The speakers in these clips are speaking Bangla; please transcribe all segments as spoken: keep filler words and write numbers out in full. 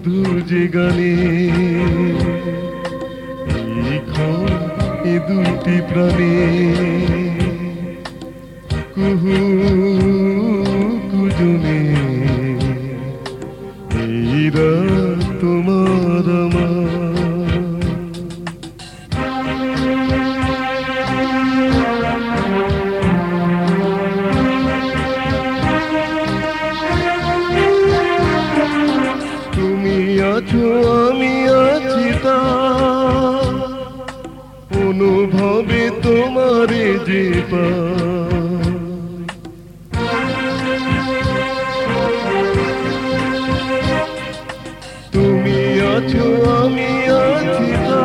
শুধু যে গানে এই ক্ষণ এ দুটি প্রাণে কুহু কুজনে এই রাত তোমার আমার। তুমি আছো আমি আছি তা অনুভবে তোমারে যে পাই। তুমি আছো আমি আছি তা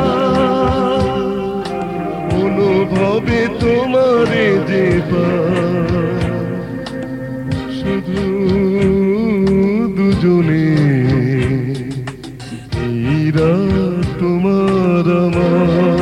অনুভবে তোমারে যে পাই। শুধু দুজনে এই রাত তোমার আমার।